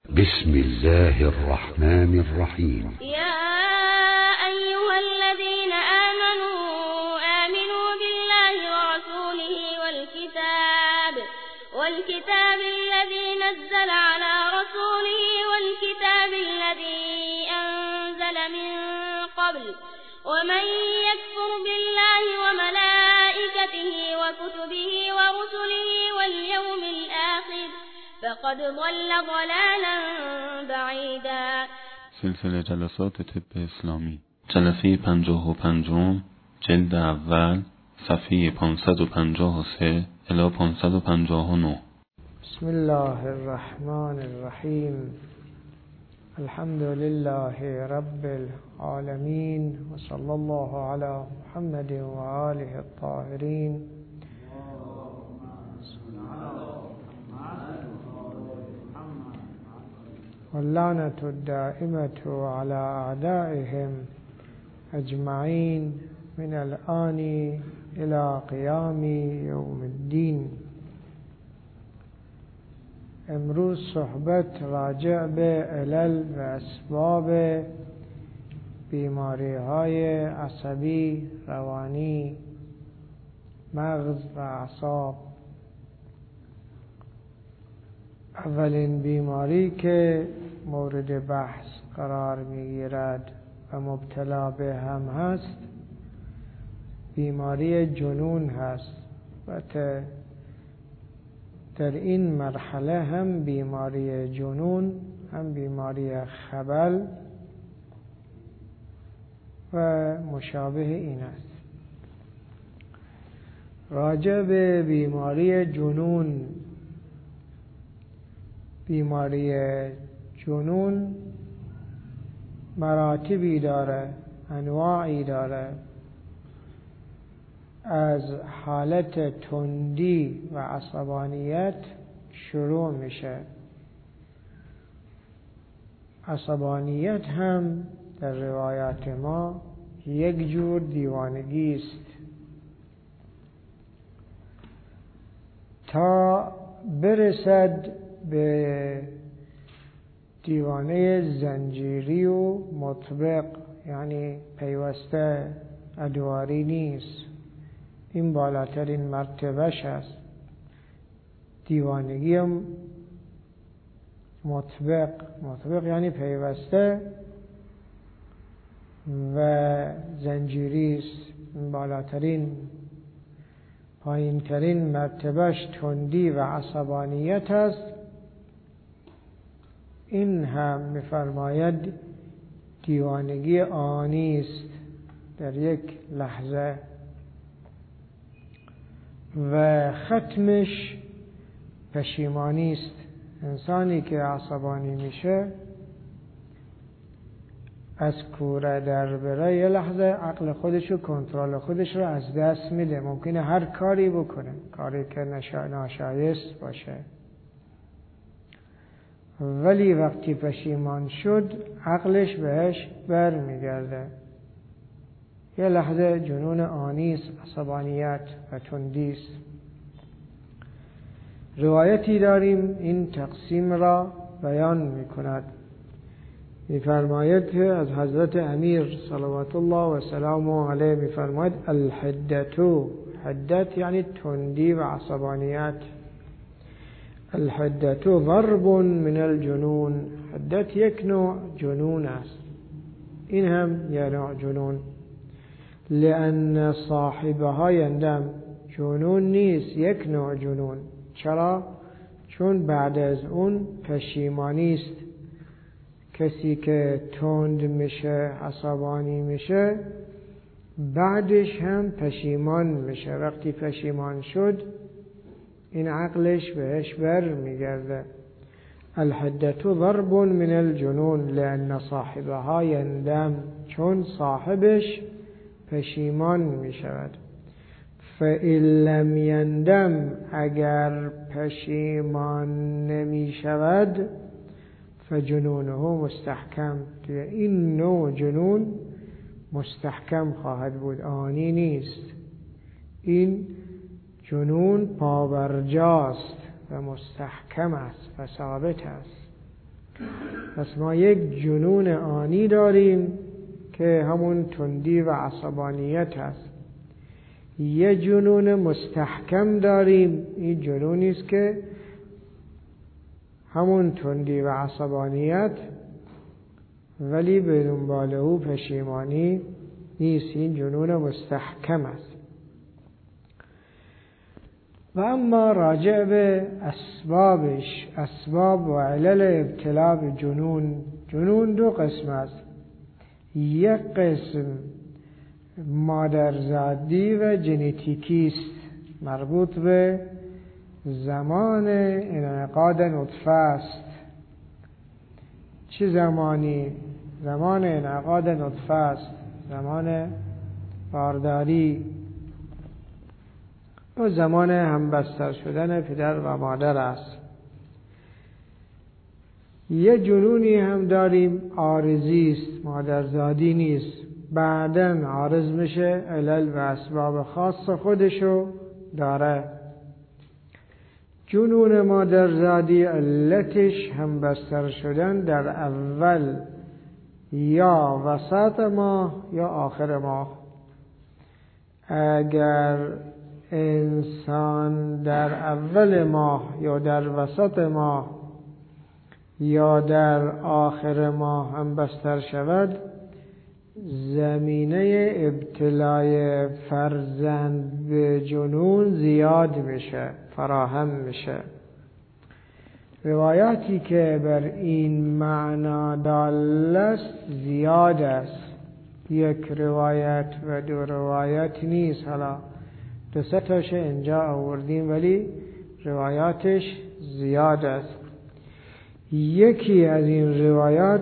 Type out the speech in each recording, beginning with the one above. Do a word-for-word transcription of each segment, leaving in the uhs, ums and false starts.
بسم الله الرحمن الرحيم. يا أيها الذين آمنوا آمنوا بالله ورسوله والكتاب والكتاب الذي نزل على رسوله والكتاب الذي أنزل من قبل ومن يكفر بالله وملائكته وكتبه ورسله واليوم الآخر فقد ضل ضلالا بعیدا. سلسله جلسات طب اسلامی، جلسه پنجاه و پنجم، جلد اول، صفحه پانصد و پنجاه و سه الی پانصد و پنجاه و نه. بسم الله الرحمن الرحیم. الحمد لله رب العالمین و صلی الله علی محمد و آله الطاهرین. واللعنة الدائمة على أعدائهم أجمعين من الآن إلى قيام يوم الدين. امروز صحبت راجع به علل و اسباب بیماری های عصبی، روانی، مغز و اعصاب. اولین بیماری که مورد بحث قرار میگیرد و مبتلا به هم هست بیماری جنون هست. و در این مرحله هم بیماری جنون، هم بیماری خبل و مشابه این است. راجع به بیماری جنون، بیماری جنون مراتبی داره، انواعی داره. از حالت تندی و عصبانیت شروع میشه. عصبانیت هم در روایات ما یک جور دیوانگی است. تا برسد به دیوانه زنجیری و مطبق، یعنی پیوسته ادواری نیست، این بالاترین مرتبهش است. دیوانگی مطبق، مطبق یعنی پیوسته و زنجیری است. این بالاترین، پایین ترین مرتبهش تندی و عصبانیت است. این هم می‌فرماید دیوانگی آنی است، در یک لحظه، و ختمش پشیمانی است. انسانی که عصبانی میشه از کوره در بره یه لحظه عقل خودش و کنترل خودش رو از دست میده. ممکنه هر کاری بکنه، کاری که ناشایست باشه، ولی وقتی پشیمان شد عقلش بهش بر میگرده. یه لحظه جنون آنی است، عصبانیت و تندی است. روایتی داریم این تقسیم را بیان میکند. میفرماید از حضرت امیر صلوات الله و سلامه علیه، میفرماید الحدتو، حدت یعنی تندی و عصبانیت، الحدتو ضرب من الجنون، حدت یک نوع جنون است. این هم یک نوع جنون. لأن صاحبها یندم، جنون نیست، یک نوع جنون. چرا؟ چون بعد از اون پشیمانی است. کسی که تند میشه، عصبانی میشه، بعدش هم پشیمان میشه. وقتی پشیمان شد این عقلش بهش بر میگرده. الحدت ضرب من الجنون لأن صاحبها یندم، چون صاحبش پشیمان میشود. فإن لم یندم، اگر پشیمان نمیشود، فجنونه مستحکم، این نوع جنون مستحکم خواهد بود، آنی نیست. این جنون پابرجاست و مستحکم است و ثابت است. پس ما یک جنون آنی داریم که همون تندی و عصبانیت هست. یه جنون مستحکم داریم، این جنونی است که همون تندی و عصبانیت ولی به دنبال او پشیمانی نیست، این جنون مستحکم است. و اما راجع به اسبابش، اسباب و علل ابتلا به جنون، جنون دو قسم است. یک قسم مادرزادی و ژنتیکی است، مربوط به زمان انعقاد نطفه است. چه زمانی؟ زمان انعقاد نطفه است، زمان بارداری و زمان همبستر شدن پدر و مادر است. یه جنونی هم داریم عارضی است، مادرزادی نیست، بعداً عارض میشه، علل و اسباب خاص خودشو داره. جنون مادرزادی علتش همبستر شدن در اول یا وسط ماه یا آخر ماه. اگر انسان در اول ماه یا در وسط ماه یا در آخر ماه همبستر شود، زمینه ابتلای فرزند به جنون زیاد میشه، فراهم میشه. روایاتی که بر این معنا دال است زیاد است، یک روایت و دو روایت نیست. حالا دو سه تاش اینجا آوردیم ولی روایاتش زیاد است. یکی از این روایات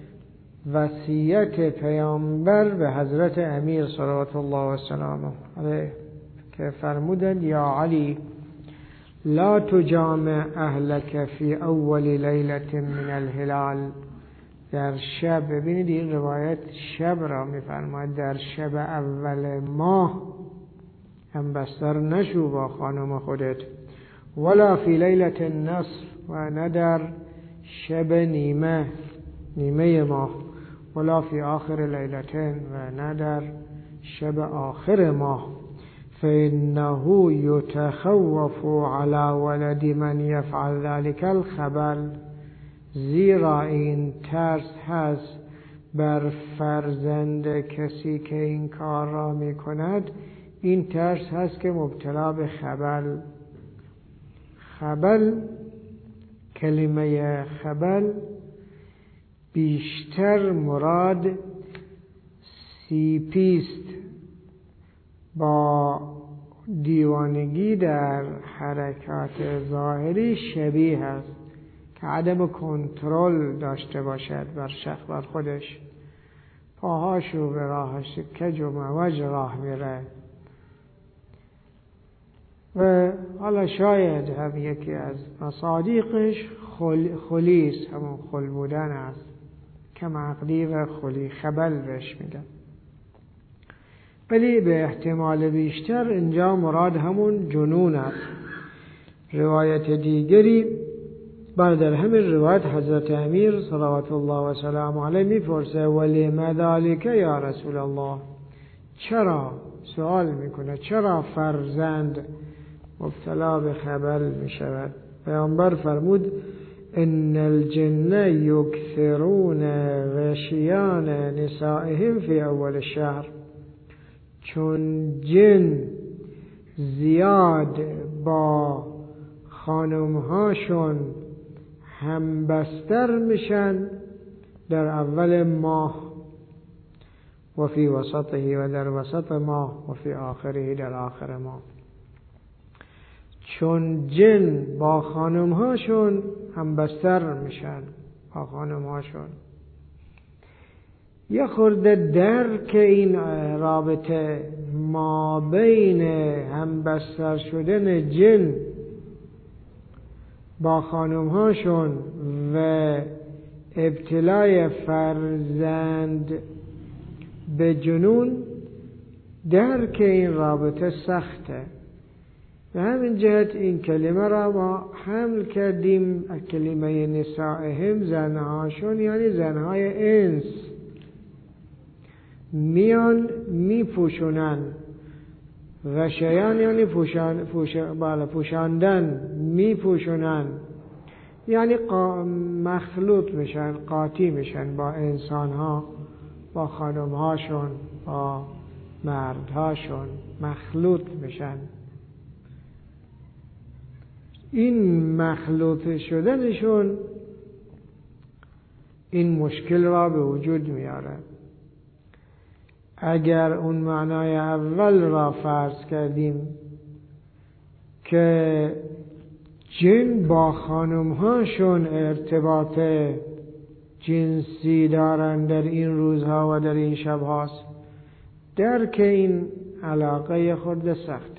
وصیت پیامبر به حضرت امیر صلوات الله و سلامه علیه که فرمودند یا علی لا تجامع اهلک فی اول لیلة من الهلال. در شب، ببینید این روایت شب را میفرماید، در شب اول ماه همبستر نشو با خانم خودت، ولا فی لیلة النصف، و نه در شب نیمه نیمه ماه، ولا فی آخر لیلتین، و نه در شب آخر ماه. فإنه يتخوف على ولد من يفعل ذلك الخبل. زیرا این ترس هست بر فرزند کسی که این کار را می کند، این ترس هست که مبتلا به خبل. خبل، کلمه خبل بیشتر مراد سیپیست، با دیوانگی در حرکات ظاهری شبیه است که عدم کنترل داشته باشد بر شخص، بر خودش، پاهاشو به راهش کج و موج راه میره. و حالا شاید هم یکی از مصادیقش خل... خلیس، همون خل بودن است، کم عقلی و خلی، خبل بهش میگن. ولی به احتمال بیشتر اینجا مراد همون جنون است. روایت دیگری بعد در همین روایت حضرت امیر صلوات الله و سلام علیه میپرسه ولما ذلک یا رسول الله، چرا؟ سوال میکنه چرا فرزند مبتلا به خبل میشود؟ پیامبر فرمود ان الجن یکثرون غشیان نسائهم فی اول الشهر. چون جن زیاد با خانمهاشون همبستر میشن در اول ماه، و فی وسطه، و در وسط ماه، و فی آخره، در آخر ماه. چون جن با خانمهاشون همبستر میشن، با خانمهاشون. یه خورده درک این رابطه ما بین همبستر شدن جن با خانمهاشون و ابتلای فرزند به جنون، درک این رابطه سخته. به همین جهت این کلمه را ما حمل کردیم، کلمه نسائهم زنهاشون، یعنی زنهای انس میان می پوشونن و شیان یعنی پوشان پوش بالا پوشاندن می پوشونن، یعنی قا... مخلوط میشن، قاطی میشن با انسان ها، با خانم هاشون، با مرد هاشون مخلوط میشن. این مخلوط شدنشون این مشکل را به وجود میاره. اگر اون معنای اول را فرض کردیم که جن با خانمهاشون ارتباط جنسی دارن در این روزها و در این شبهاست، درک این علاقه خود سخت.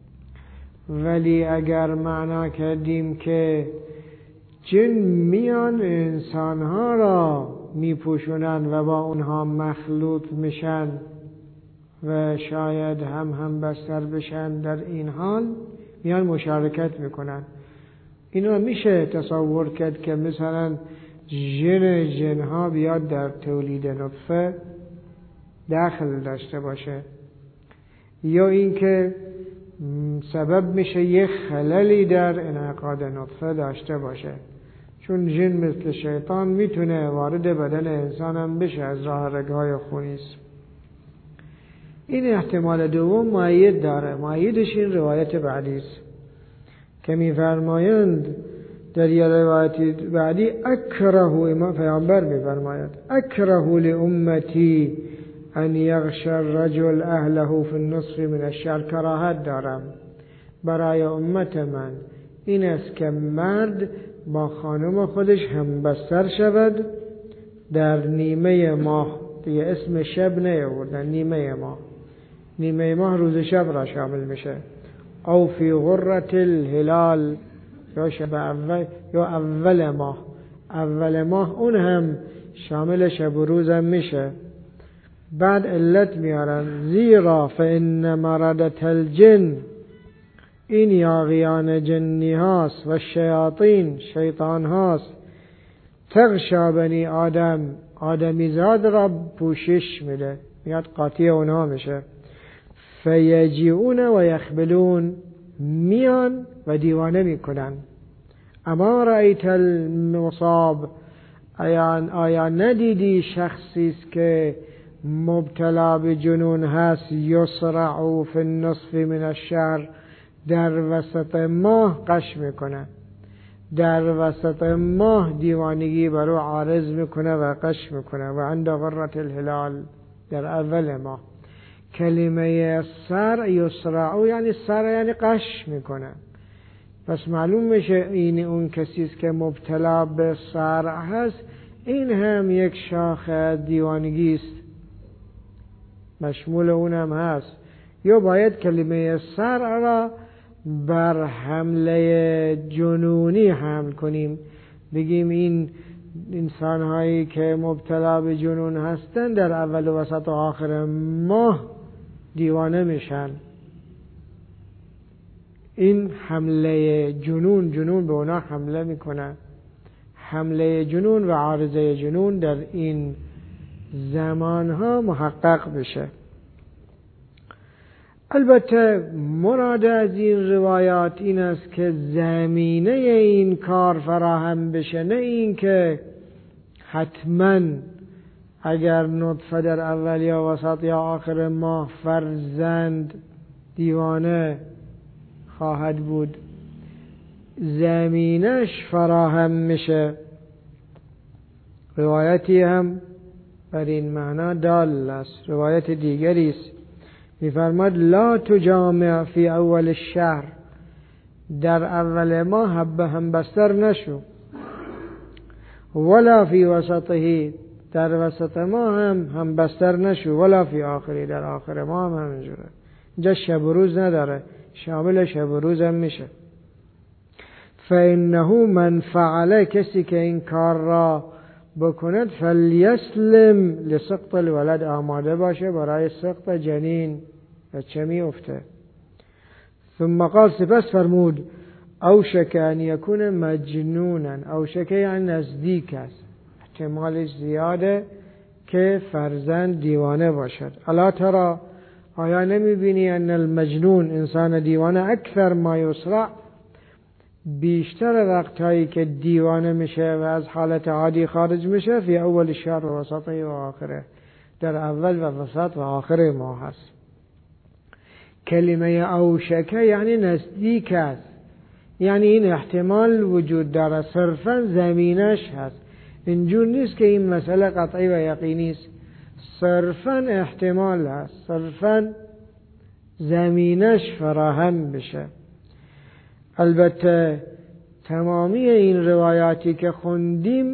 ولی اگر معنا کردیم که جن میان انسانها را میپوشونن و با اونها مخلوط میشن و شاید هم هم بستر بشن، در این حال میان مشارکت میکنن. اینو میشه تصور کرد که مثلا جن جنها بیاد در تولید نطفه داخل داشته باشه، یا اینکه سبب میشه یک خللی در انعقاد نطفه داشته باشه، چون جن مثل شیطان میتونه وارد بدن انسان هم بشه از راه رگهای خونیست. این احتمال دوم مؤید داره. مؤیدش این روایت بعدی است که میفرمایند در یه روایت بعدی اکره، امام پیامبر میفرماید اکره لامتی ان یغشی الرجل اهله فی النصف من الشهر، کراهت دارم برای امت من این است که مرد با خانم خودش هم بستر شود در نیمه ماه. دیگه اسم شب نیاوردن، نیمه ماه. نیمه ماه روز شب را شامل میشه. او فی غرة الهلال، یا شب اول یا اول ماه. اول ماه اون هم شامل شب و روز هم میشه. بعد علت میارن زیرا فإن مردة الجن، این یاغیان جنی هاست، و شیاطین شیطان هاست، تغشا بنی آدم، آدمی زاد را پوشش میده، میاد قاطی اونها میشه. فیجیعون و یخبلون، میان و دیوانه میکنن. اما رأیت المصاب، آیا, آیا ندیدی شخصی است که مبتلا به جنون هست، یسرع فی النصف من الشهر، در وسط ماه قش میکنه، در وسط ماه دیوانگی برو عارض میکنه و قش میکنه. و عند غرة الهلال، در اول ماه. کلمه سر یسرع یعنی سر یعنی قش میکنه، پس معلوم میشه این اون کسی است که مبتلا به سر هست. این هم یک شاخه دیوانگی است، مشمول اونم هست. یا باید کلمه سر را بر حمله جنونی حمل کنیم، بگیم این انسان هایی که مبتلا به جنون هستن در اول و وسط و آخر ماه دیوانه میشن. این حمله جنون، جنون به اونا حمله میکنه. حمله جنون و عارضه جنون در این زمان ها محقق بشه. البته مراد از این روایات این است که زمینه این کار فراهم بشه، نه این که حتما اگر نطفه در اول یا وسط یا آخر ماه فرزند دیوانه خواهد بود. زمینش فراهم میشه. روایتی هم بر این معنا دال است. روایت دیگری است می‌فرماد لا تجامع فی اول الشهر، در اول ماه حب هم بستر نشو، ولا فی وسطه، در وسط ماه هم هم بستر نشو، ولا فی آخری، در آخر ماه هم همینجوره. اینجا شب و روز نداره، شامل شب و روز هم میشه. فإنه من فعل، کسی که این کار را بکند، فلیسلم لسقط الولد، آماده باشه برای سقط جنین، بچه می افته. ثم قال سپس فرمود اوشک ان یکون مجنونا. اوشک یعنی نزدیک است، احتمالش زیاده که فرزند دیوانه باشد. الا ترى آیا نمیبینی ان المجنون انسان دیوانه اکثر ما یسرع، بیشتر وقتهایی که دیوانه میشه و از حالت عادی خارج میشه فی اول شهر و وسطه و آخره، در اول و وسط و آخر ماه هست. کلمه اوشکه یعنی نزدیک است، یعنی این احتمال وجود داره، صرفا زمینش هست. اینجور نیست که این مسئله قطعی و یقینی است، صرفا احتمال هست، صرفا زمینش فراهم بشه. البته تمامی این روایاتی که خوندیم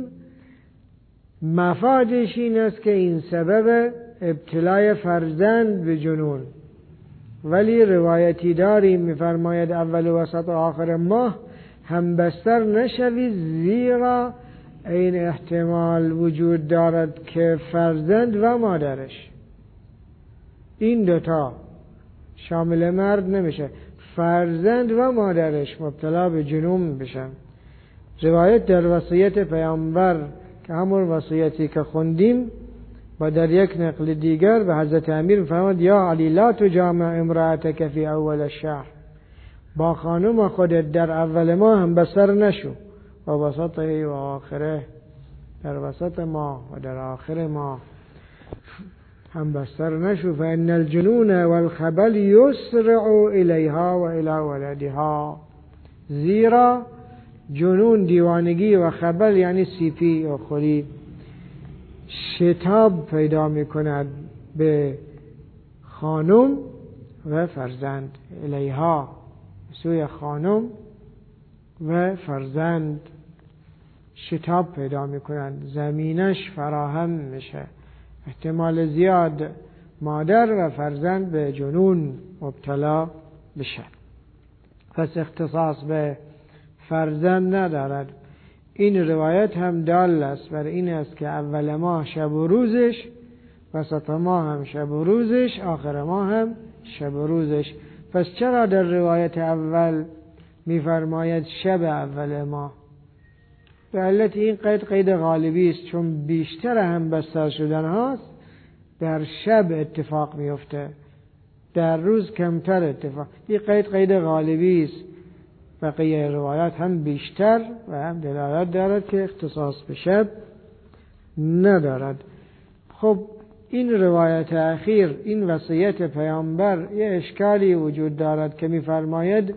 مفادش این است که این سبب ابتلای فرزند به جنون، ولی روایتی داریم میفرماید اول و وسط و آخر ماه هم بستر نشوید، زیرا این احتمال وجود دارد که فرزند و مادرش، این دوتا شامل مرد نمیشه، فرزند و مادرش مبتلا به جنون بشن. روایت در وصیت پیامبر که همون وصیتی که خوندیم و در یک نقل دیگر به حضرت امیر فرمود یا علی لا تجامع امرأتک فی اول الشهر، با خانم خودت در اول ماه هم بستر نشو، و وسطه و آخره، در وسط ماه و در آخر ماه هم بستر نشو. فإن الجنون والخبل يسرع الیها و الی ولدها، زیرا جنون، دیوانگی و خبل یعنی سیپی و خوری، شتاب پیدا می کند به خانم و فرزند، الیها سوی خانم و فرزند شتاب پیدا می کنند، زمینش فراهم میشه، احتمال زیاد مادر و فرزند به جنون مبتلا بشه. پس اختصاص به فرزند ندارد. این روایت هم دال است بر این است که اول ماه شب و روزش، وسط ماه هم شب و روزش، آخر ماه هم شب و روزش. پس چرا در روایت اول میفرماید شب اول ماه؟ به علت این قید قید غالبی است، چون بیشتر هم بستر شدن هاست در شب اتفاق میفته، در روز کمتر اتفاق. این قید قید غالبی است، بقیه روایات هم بیشتر و هم دلالت دارد که اختصاص به شب ندارد. خب این روایت اخیر، این وصیت پیامبر، یه اشکالی وجود دارد که میفرماید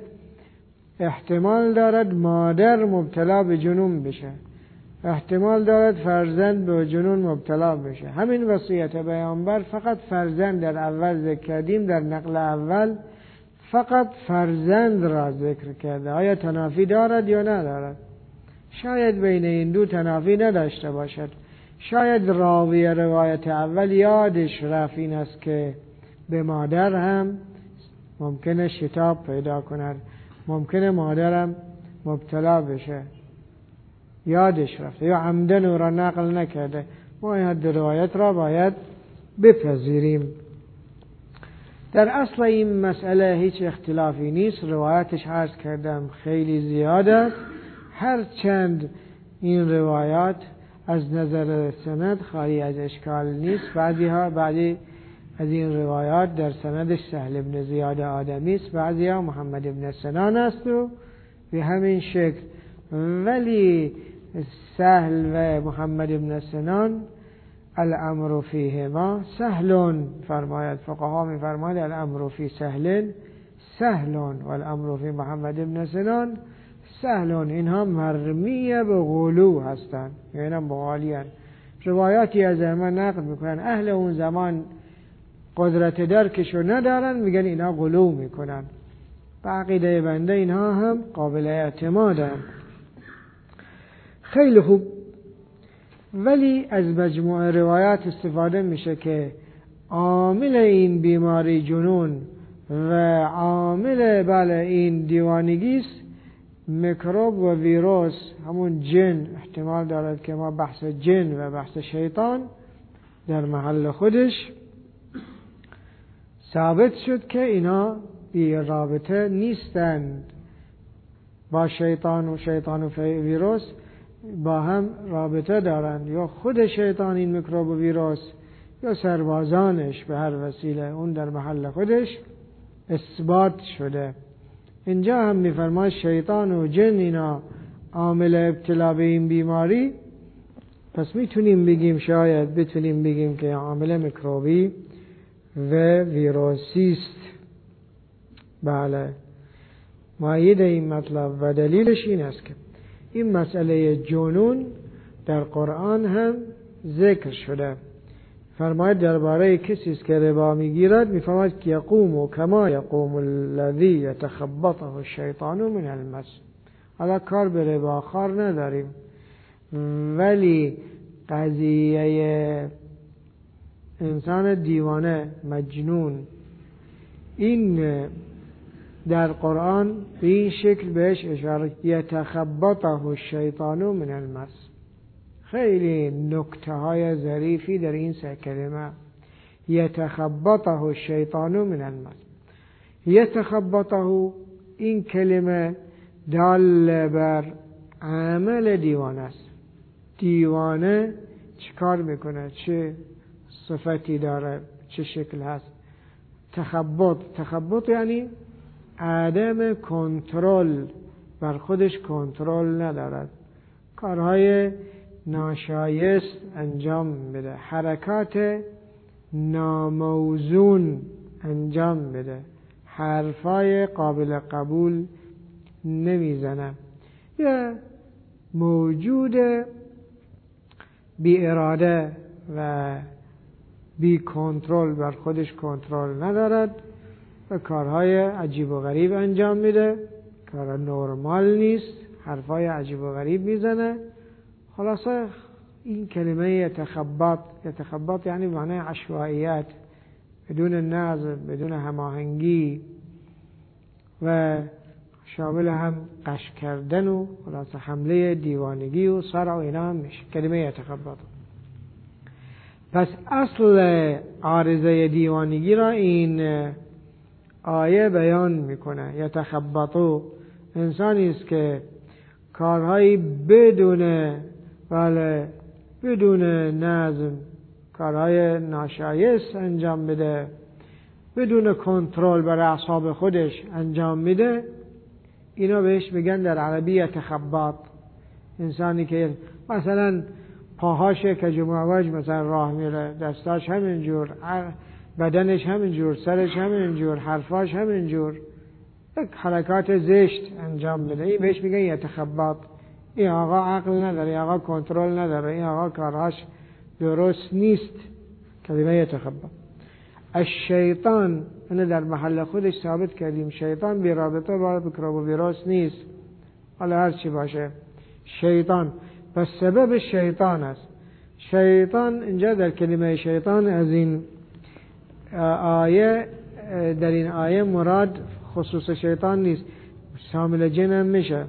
احتمال دارد مادر مبتلا به جنون بشه، احتمال دارد فرزند به جنون مبتلا بشه. همین وصیت پیامبر فقط فرزند در اول ذکر کردیم، در نقل اول فقط فرزند را ذکر کرده. آیا تنافی دارد یا ندارد؟ شاید بین این دو تنافی نداشته باشد. شاید راوی روایت اول یادش رفت این است که به مادر هم ممکنه شتاب پیدا کند، ممکنه مادرم مبتلا بشه، یادش رفته یا عمدن او را نقل نکرده. ما این حد روایت را باید بپذیریم. در اصل این مسئله هیچ اختلافی نیست، روایتش عرض کردم خیلی زیاد است، هر چند این روایات از نظر سند خالی از اشکال نیست. بعضی ها بعضی از این روایات در سندش سهل بن زیاد آدمی است، بعضی ها محمد بن سنان است و به همین شکل. ولی سهل و محمد بن سنان الامر فیهما سهلون فرماید، فقها می فرماید الامر فی سهل سهلون و الامر فی محمد بن سنان سهلون. اینها مرمی به غلو هستند، یعنی هم بغالیان. روایاتی از من نقل میکنن اهل اون زمان قدرت درکشو ندارن، میگن اینا غلو میکنن. به عقیده بنده اینها هم قابل اعتمادن. خیلی خوب. ولی از مجموعه روایات استفاده میشه که عامل این بیماری جنون و عامل بله این دیوانگی است میکروب و ویروس، همون جن. احتمال دارد که ما بحث جن و بحث شیطان در محل خودش ثابت شد که اینا بی رابطه نیستند با شیطان و شیطان و ویروس با هم رابطه دارند، یا خود شیطان این میکروب و ویروس یا سربازانش به هر وسیله، اون در محل خودش اثبات شده. اینجا هم میفرماید شیطان و جن اینا عامل ابتلا به این بیماری، پس میتونیم بگیم، شاید بتونیم بگیم که عامل میکروبی و ویروسی است. بله، مؤید این مطلب و دلیلش این است که این مسئله جنون در قرآن هم ذکر شده. فرماید درباره کسی است که ربا میگیرد، میفرماید که یقوم کما یقوم الذی یتخبطه الشیطان من المس. حالا کار به ربا خوار نداریم، ولی قضیه انسان دیوانه مجنون این در قرآن به این شکل بهش اشاره، یتخبطه الشیطان من المس. خیلی نکته های ظریفی در این سه کلمه، یتخبطه الشیطان من المس. یتخبطه، این کلمه دال بر عمل دیوانه است. دیوانه چه کار میکنه، چه صفتی داره، چه شکل هست. تخبط، تخبط یعنی عدم کنترل، بر خودش کنترل ندارد، کارهای ناشایست انجام بده، حرکات ناموزون انجام بده، حرفای قابل قبول نمیزنه، یا موجود بی اراده و بی کنترل، بر خودش کنترل ندارد و کارهای عجیب و غریب انجام میده، کار نرمال نیست، حرفای عجیب و غریب میزنه. خلاصه این کلمه یتخبط، یتخبط یعنی معنی عشوائیت، بدون نظم، بدون هماهنگی و شامل هم قش کردن و خلاصه حمله دیوانگی و صرع و اینا هم میشه کلمه یتخبط. پس اصل عارضه دیوانگی را این آیه بیان میکنه. یتخبطو انسانی است که کارهایی بدون ولی بدون نظم، کارهای ناشایست انجام بده، بدون کنترل بر اعصاب خودش انجام میده، اینا بهش میگن در عربی یتخبط. انسانی که مثلا پاهاش کج و معوج مثلا راه میره، دستاش همینجور، بدنش همینجور، سرش همینجور، حرفاش همینجور، یک حرکات زشت انجام بده، این بهش میگن یتخبط. این آقا عقل نداره، این آقا کنترل نداره، این آقا کارهاش درست نیست. کلمه یتخبط. الشیطان، اینه در محل خودش ثابت کردیم، شیطان بی رابطه با میکروب و ویروس نیست، حالا هر چی باشه شیطان، پس سبب شیطان است. شیطان اینجا در کلمه شیطان از این آیه، در این آیه مراد خصوص شیطان نیست، شامل جن هم میشه،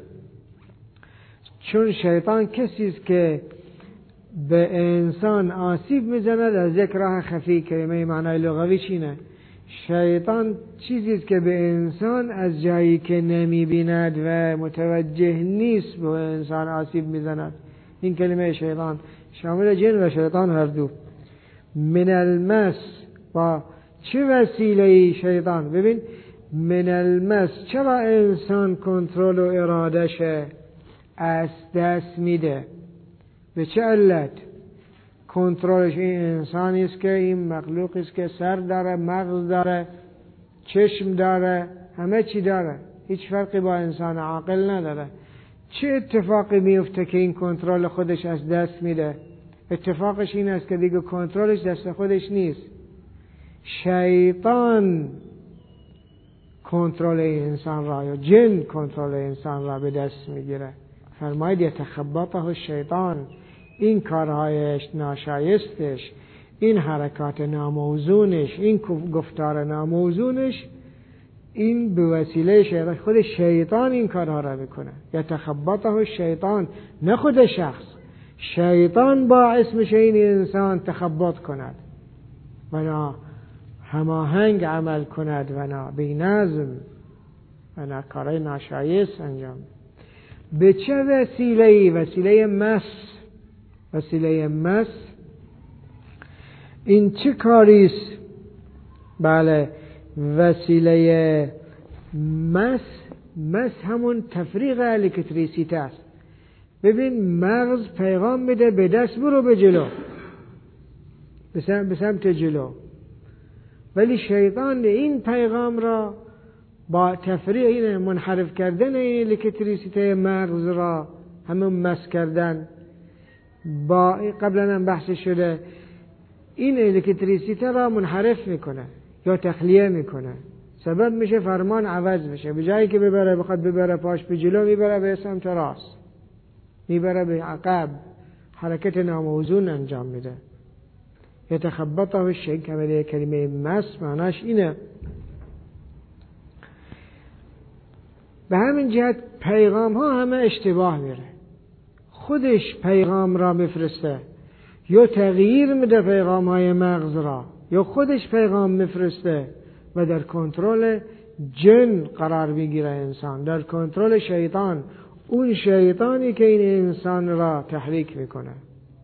چون شیطان کسی است که به انسان آسیب میزند از یک راه خفی. کلمه معنای لغوی چینه؟ شیطان چیزی است که به انسان از جایی که نمیبیند و متوجه نیست به انسان آسیب میزند. این کلمه شیطان شامل جن و شیطان هر دو. من المس، با چه وسیله شیطان؟ ببین، من المس، چرا انسان کنترل و ارادش از دست میده؟ به چه علت؟ کنترلش این انسانی است که، این مخلوقی است که سر داره، مغز داره، چشم داره، همه چی داره، هیچ فرقی با انسان عاقل نداره. چه اتفاقی میفته که این کنترل خودش از دست میده؟ اتفاقش این است که دیگه کنترلش دست خودش نیست، شیطان کنترل انسان را یا جن کنترل انسان را به دست میگیره. فرماید یتخبطه الشیطان، این کارهایش ناشایستش، این حرکات ناموزونش، این گفتار ناموزونش، این به وسیله شیطان، خود شیطان این کارها را میکنه. یتخبطه الشیطان، نه خود شخص، شیطان باعث میشه این انسان تخبط کند. بنا هماهنگ عمل کند و نه بی نظم و نه کارهای ناشایست انجام. به چه وسیله‌ای؟ وسیله مس. وسیله مس این چه کاریست؟ بله، وسیله مس مس همون تفریق الکتریسیته است. ببین مغز پیغام میده به دست برو به جلو، به سمت جلو، ولی شیطان این پیغام را با تفریق این منحرف کردن این الکتریسیته مغز را، همون مس کردن، با قبلا هم بحث شده، این الکتریسیته را منحرف میکنه یا تخلیه میکنه، سبب میشه فرمان عوض بشه. به جایی که ببره بخواد ببره پاش به جلو، میبره به سمت راست، میبره به عقب، حرکت ناموزون انجام میده. یتخبطه الشیطان. کلمه مس معناش اینه. به همین جهت پیغام ها همه اشتباه میره. خودش پیغام را میفرسته، یا تغییر میده پیغام های مغز را، یا خودش پیغام میفرسته و در کنترل جن قرار میگیره انسان، در کنترل شیطان، اون شیطانی که این انسان را تحریک میکنه،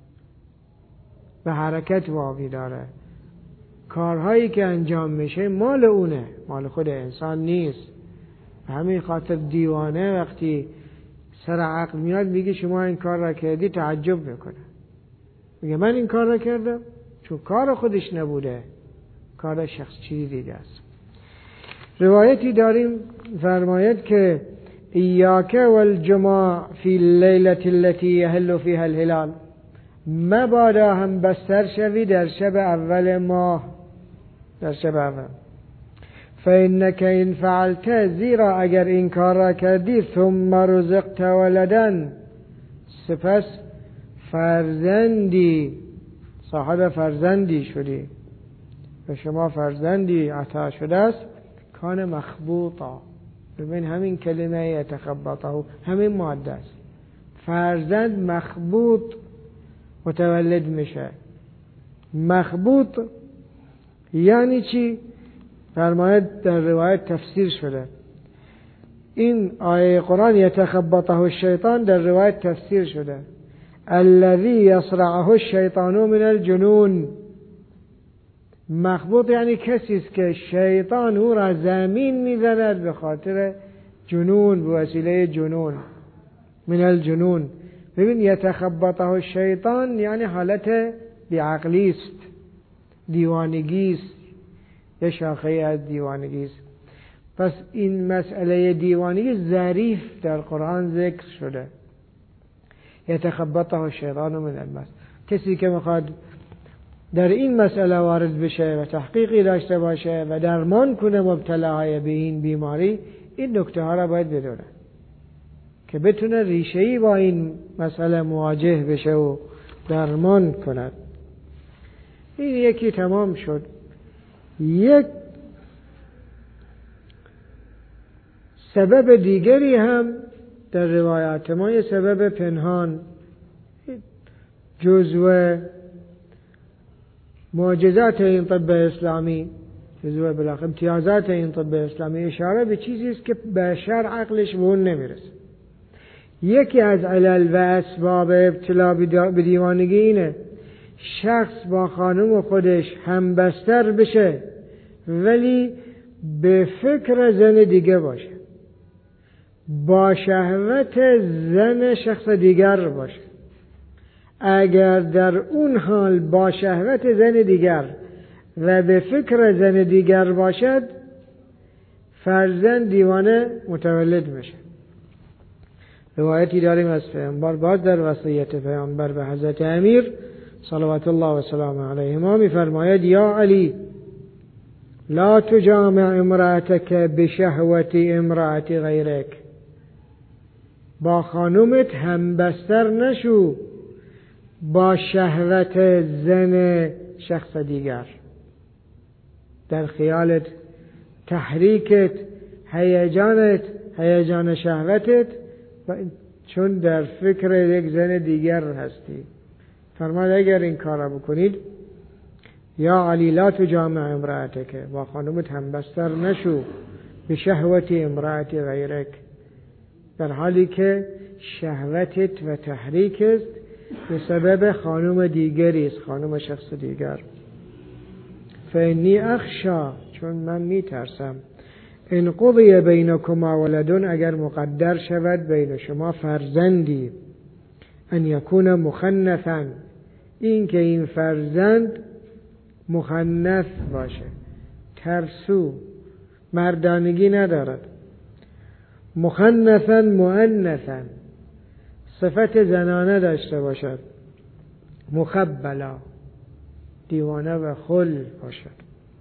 به حرکت وامی داره. کارهایی که انجام میشه مال اونه، مال خود انسان نیست. همین خاطر دیوانه وقتی سر عقل میاد میگه شما این کار را کردی، تعجب میکنه، میگه من این کار را کردم، چون کار خودش نبوده، کار شخص چیزی دیگه است. روایتی داریم فرماید که ایاک والجماع فی اللیلة التي یحل فیها الهلال، مبادا هم بستر شوی در شب اول ماه، در شب اول. فإنك إن فعلت، زیرا اگر این کار را کردی، ثم رزقت ولدن، سپس فرزندی، صاحب فرزندی شدی و شما فرزندی عطا شده است، کان مخبوطا. ببین همین کلمه یتخبطه همین ماده است. فرزند مخبوط متولد میشه. مخبوط یعنی چی؟ فرماید در روایت تفسیر شده. این آیه قرآن یتخبطه الشیطان در روایت تفسیر شده الذی یصرعه الشیطان من الجنون. مخبوط یعنی کسی است که شیطان او را زمین میزند به خاطر جنون، به وسیله جنون، من الجنون. ببین یتخبطه الشیطان یعنی حالت بیعقلی است، دیوانگی است، یه شاخه از دیوانگی است. پس این مسئله دیوانگی ظریف در قرآن ذکر شده. یتخبطه الشیطان من المس. کسی که میخواد در این مسئله وارد بشه و تحقیقی داشته باشه و درمان کنه مبتلاهای به این بیماری، این نکته ها را باید بدونه که بتونه ریشه‌ای با این مسئله مواجه بشه و درمان کند. این یکی تمام شد. یک سبب دیگری هم در روایات ما، یه سبب پنهان، جزو معجزات این طب اسلامی، جزو بلاخ امتیازات این طب اسلامی، اشاره به چیزی است که بشر عقلش به اون نمیرسه. یکی از علل و اسباب ابتلا به دیوانگی اینه شخص با خانم خودش همبستر بشه ولی به فکر زن دیگه باشه، با شهوت زن شخص دیگر باشه. اگر در اون حال با شهوت زن دیگر و به فکر زن دیگر باشد، فرزند دیوانه متولد میشه. روایتی داریم از پیامبر، باز در وصیت پیامبر به حضرت امیر صلوات الله و سلام علیهما میفرماید یا علی لا تجامع امرأتك بشهوت امرأة غیرک، با خانومت همبستر نشو با شهوت زن شخص دیگر، در خیالت، تحریکت، هیجانت، هیجان شهوتت، چون در فکر یک زن دیگر هستی. فرماید اگر این کار را بکنید یا علی لا تجامع امرأتک، با خانمت همبستر نشو، به شهوت امرأت غیرک، در حالی که شهوتت و تحریک است به سبب خانم دیگری است، خانم شخص دیگر. فانی اخشا، چون من میترسم، ان قضی بینکما ولدون، اگر مقدر شود بین شما فرزندی، ان یکون مخنثا، این که این فرزند مخنث باشه، ترسو، مردانگی ندارد، مخنثا مؤنثا، صفت زنانه داشته باشد، مخبلا، دیوانه و خل باشد.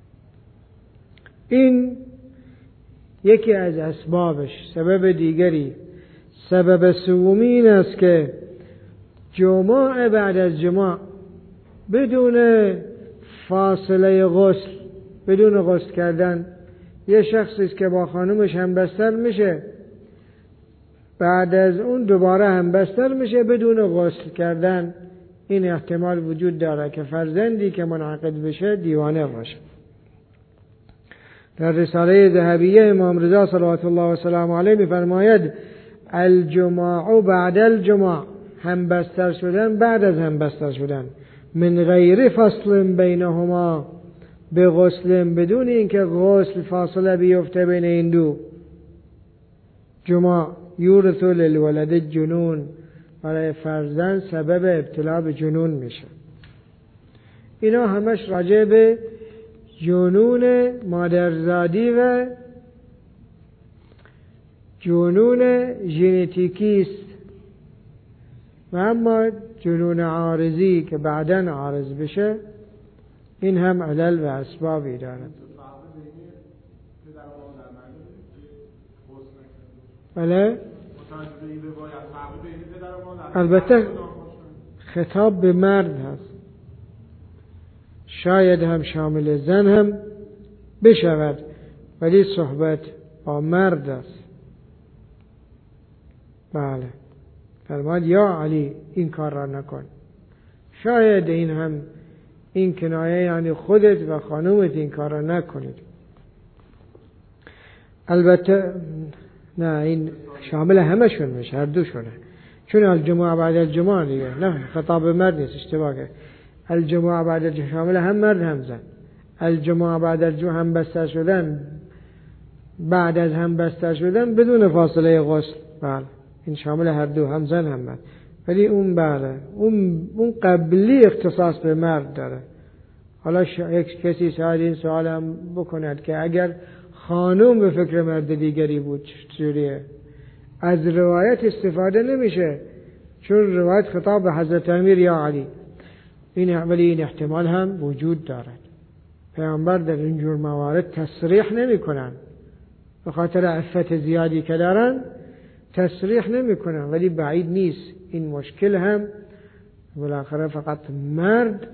این یکی از اسبابش. سبب دیگری، سبب سومی این است که جماع بعد از جماع بدون فاصله غسل، بدون غسل کردن، یه شخصی است که با خانومش همبستر میشه، بعد از اون دوباره همبستر میشه بدون غسل کردن، این احتمال وجود داره که فرزندی که منعقد بشه دیوانه باشه. در رساله ذهبیه امام رضا صلوات الله و سلام علیه میفرماید الجماع بعد الجماع، همبستر شدن بعد از همبستر شدن، من غیر فصل بینهما، به غسل، بدون اینکه غسل فاصله بیفته بین این دو، جماع یورث للولد جنون، برای فرزند سبب ابتلا به جنون میشه. اینا همش راجع به جنون مادرزادی و جنون ژنتیکی است. و اما جنون عارضی که بعداً عارض بشه، این هم علل و اسبابی دارد. بله؟ البته خطاب به مرد هست، شاید هم شامل زن هم بشود، ولی صحبت با مرد است. بله، فرماد یا علی این کار را نکن. شاید این هم این کنایه یعنی خودت و خانومت این کار را نکنید. البته نه، این شامل همه شون میشه، هر دوشونه، چون الجمعه بعد الجمعه دیگه، نه خطاب مرد نیست، اشتباه کرد. الجمعه بعد الجمعه شامل هم مرد هم زن. الجمعه بعد الجمعه هم بستر شدن، بعد از هم بستر شدن بدون فاصله غسل، بله این شامل هر دو، هم زن هم مرد. ولی اون بله اون اون قبلی اختصاص به مرد داره. حالا یک کسی شاید این سوال هم بکند که اگر خانوم به فکر مرد دیگری بود چجوریه؟ از روایت استفاده نمیشه، چون روایت خطاب به حضرت امیر یا علی. این ولی این احتمال هم وجود دارد. پیامبر در اینجور موارد تصریح نمی کنن، به خاطر عفت زیادی که دارن تصریح نمی کنن، ولی بعید نیست این مشکل هم بالاخره فقط مرد،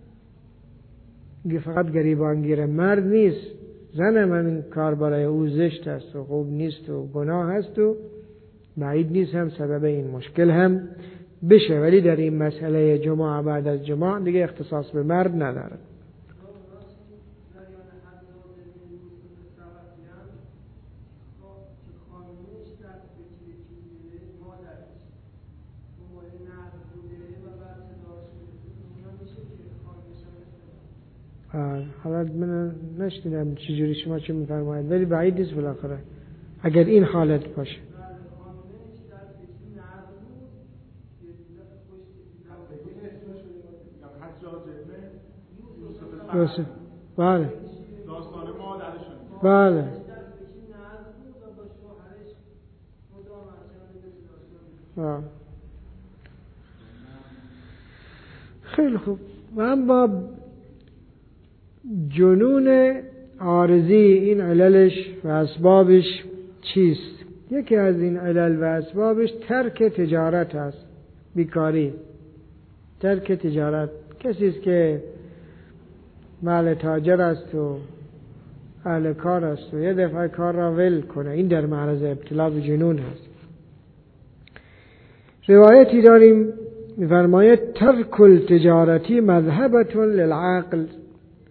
فقط گریبانگیر مرد نیست، زن هم این کار برای او زشت است و خوب نیست و گناه است و بعید نیست هم سبب این مشکل هم بشه. ولی در این مسئله جماع بعد از جماع دیگه اختصاص به مرد نداره. حالا من نشنیدم چجوری شما چه میفرمایید، ولی بعید نیست بالاخره اگر این حالت باشه. یوسف، بله بله بله. خیلی خوب. و اما جنون عارضی، این عللش و اسبابش چیست؟ یکی از این علل و اسبابش ترک تجارت است، بیکاری، ترک تجارت. کسی است که مال تاجر است و اهل کار است و یه دفعه کار را ول کنه، این در معرض ابتلا به جنون هست. روایتی داریم می‌فرماید ترک التجارتی مذهبة للعقل،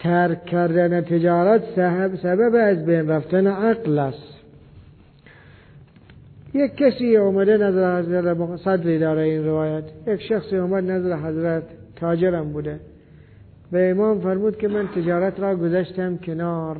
ترک کردن تجارت سبب, سبب از بین رفتن عقل است. یک کسی اومده نظر حضرت، صدری داره این روایت، یک شخصی اومد نظر حضرت، تاجرم بوده، به امام فرمود که من تجارت را گذاشتم کنار،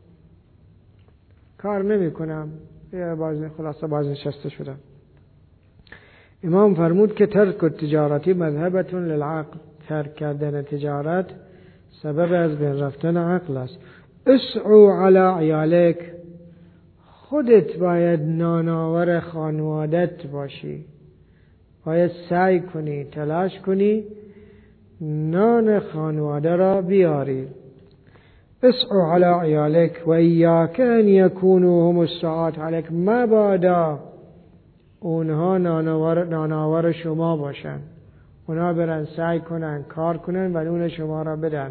کار نمی کنم، یا باز خلاصه باز نشسته شدم. امام فرمود که ترک التجارتی مذهبتون للعقل، ترک کردن تجارت سبب از بین رفتن عقل است. اسعو علی عیالک، خودت باید نانآور خانوادت باشی، باید سعی کنی، تلاش کنی نان خانواده را بیاری. اسعو علی عیالک و ایاک ان یکونوا هم السعات علیک، مبادا اونها نانآور نانآور شما باشن، اونها برن سعی کنن کار کنن و نون شما را بدن.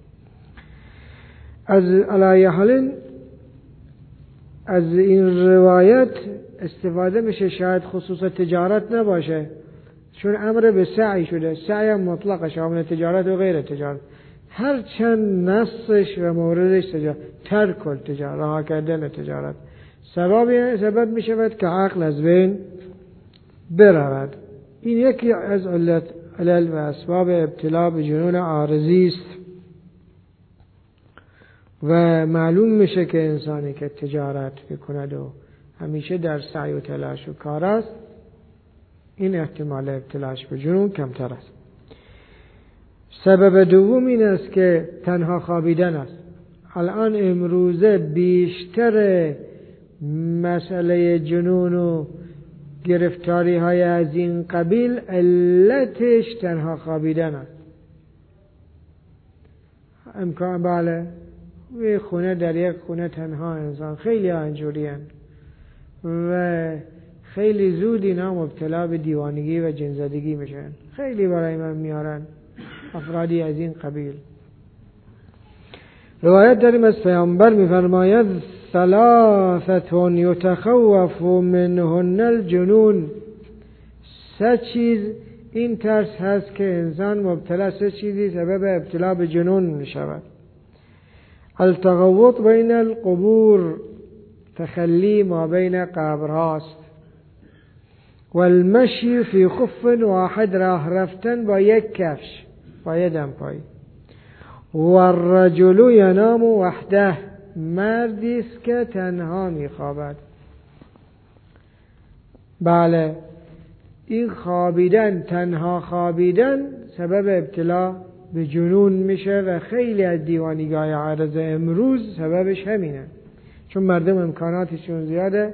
از علی حال از این روایت استفاده میشه، شاید خصوص تجارت نباشه چون امر به سعی شده، سعی مطلق شامل تجارت و غیر تجارت، هر چند نصش و موردش تجارت، ترک التجارت، رها کردن تجارت سبب سبب میشود که عقل از بین برود. این یکی از علت علل و اسباب ابتلا به جنون عارضی است و معلوم میشه که انسانی که تجارت میکند و همیشه در سعی و تلاش و کار است، این احتمال ابتلاش به جنون کمتر است. سبب دوم این است که تنها خوابیدن است. الان امروزه بیشتر مسئله جنون و گرفتاری های از این قبیل علتش تنها خوابیدن است. امکان بله یه خونه در یک خونه تنها انسان، خیلی اینجوری هستند و خیلی زود اینا مبتلا به دیوانگی و جنزدگی میشن. خیلی برای من میارن افرادی از این قبیل. روایت داریم از پیامبر میفرماید ثلاثة یتخوف منهن الجنون، سه چیز این ترس هست که انسان مبتلا، سه چیزی سبب ابتلا به جنون میشود. التغوط بین القبور، تخلی ما بین قبرهاست، والمشی فی خف واحد، راه رفتن با یک کفش، با یک دمپایی. والرجل ینام وحده، مردی است که تنها میخوابد. بله این خوابیدن، تنها خوابیدن سبب ابتلا به جنون میشه و خیلی از دیوانی‌های عارض امروز سببش همینه، چون مردم امکاناتشون زیاده،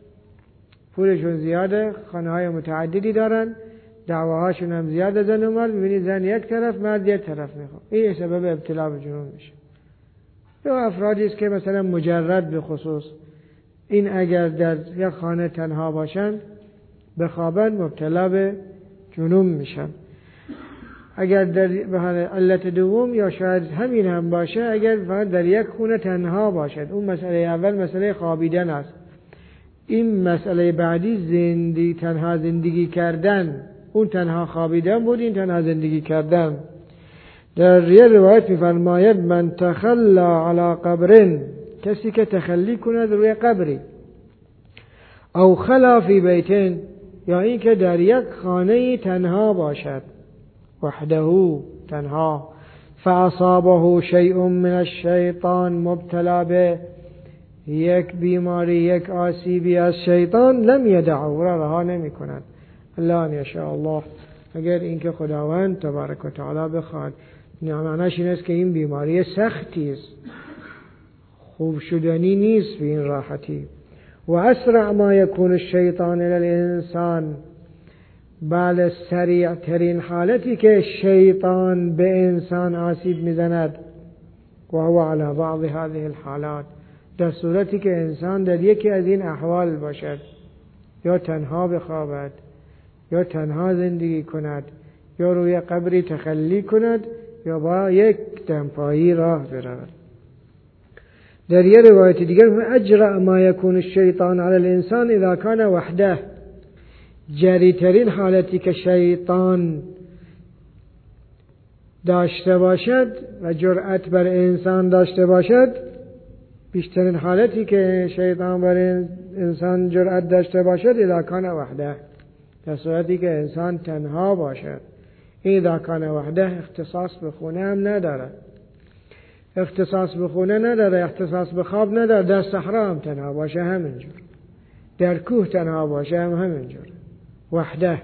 پولشون زیاده، خانه‌های متعددی دارن، دعواهاشون هم زیاده، زن و مرد، می‌بینی زن یک طرف مرد یک طرف میخواد، این سبب ابتلا به جنون میشه. یا افرادی است که مثلا مجرد به خصوص، این اگر در یک خانه تنها باشن بخوابن مبتلا به جنون میشن. اگر در علت دوم یا شاید همین هم باشه، اگر فقط در یک خونه تنها باشد، اون مسئله اول مسئله خوابیدن است. این مسئله بعدی زندگی، تنها زندگی کردن، اون تنها خوابیدن بود، این تنها زندگی کردن. در یه روایت می‌فرماید من تخلا علی قبر، کسی که تخلی کند روی قبری، او خلا فی بیتین، یا این که در یک خانه تنها باشد، وحده تنها، فاصابه شیء من الشیطان، مبتلا به یک بیماری، یک آسیبی از شیطان، لم یدعه، را رها نمی کند. الله ان یشاء الله، اگر اینکه خداوند تبارک و تعالی بخواد. معنیش این است که این بیماری سختی است، خوب شدنی نیست به این راحتی. و اسرع ما یکون الشیطان الی الانسان، بله سریع ترین حالتی که شیطان به انسان آسیب میزند، و هو علی بعض هذه الحالات، در صورتی که انسان در یکی از این احوال باشد، یا تنها بخوابد، یا تنها زندگی کند، یا روی قبری تخلی کند، یا با یک دمپایی راه برود. در یه روایت دیگر اجرأ ما یکون الشیطان علی الانسان اذا کان وحده، جریترین حالتی که شیطان داشته باشد و جرأت بر انسان داشته باشد، بیشترین حالتی که شیطان بر انسان جرأت داشته باشد اذا کان وحده، در صورتی که انسان تنها باشد. اذا کان وحده اختصاص به خونه هم نداره، اختصاص به خونه نداره، اختصاص به خواب نداره. در صحرا هم تنها باشه همینجور، در کوه تنها باشه هم همینجور. وحده.